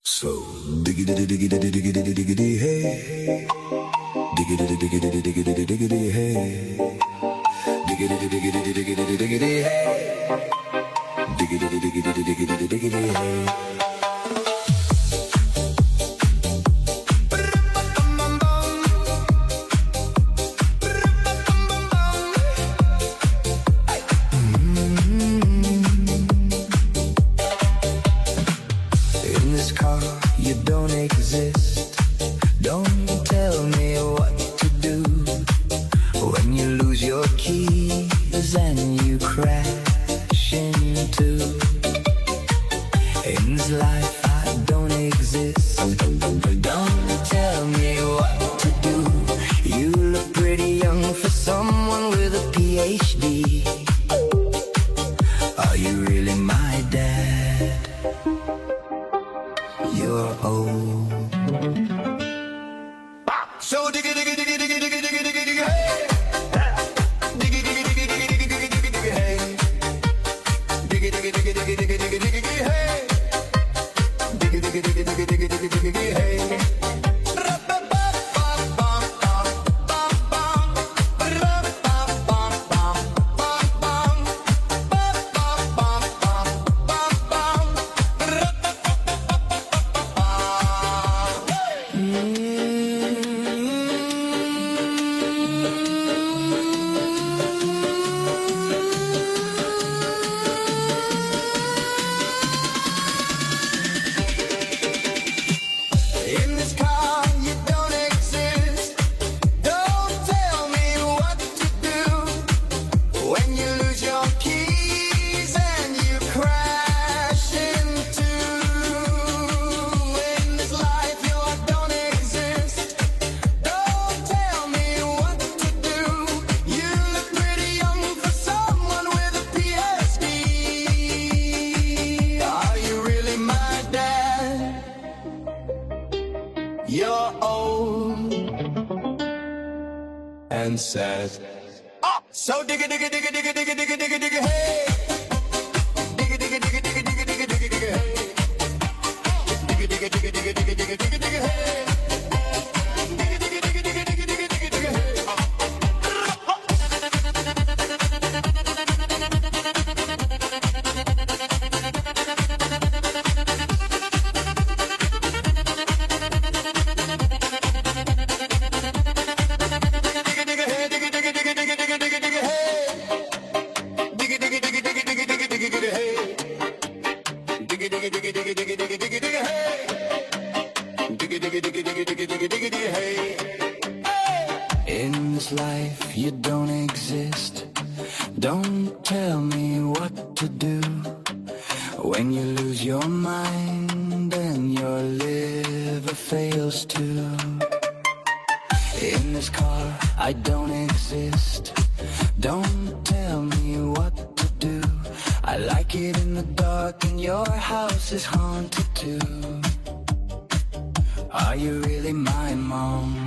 So diggity diggity diggity diggity hey, diggity diggity diggity diggity hey, diggity diggity diggity diggity hey, diggity diggity diggity diggity hey. You don't exist. Don't tell me what to do when you lose your keys and you crash into. In this life I don't exist. Don't tell me what to do. You look pretty young for someone with a PhD. Are you really my dad? You're old. So diggy diggy diggy diggy diggy diggy diggy diggy hey, diggy diggy diggy diggy diggy diggy diggy diggy hey, diggy diggy diggy diggy diggy diggy diggy hey, diggy diggy diggy diggy diggy diggy diggy hey. In this car you don't exist. Don't tell me what to do when you lose your keys and you crash into. In this life you don't exist. Don't tell me what to do. You look pretty young for someone with a PhD. Are you really my dad? You're old and sad. So digga digga digga digga digga digga digga digga hey, digga digga digga digga digga digga digga digga hey, digga digga digga digga digga digga digga digga hey, digga digga digga digga digga digga digga digga hey. In this life you don't exist. Don't tell me what to do when you lose your mind and your liver fails too. In this car I don't exist. Don't tell me what to do. I like it in the dark and your house is haunted too. Are you really my mom?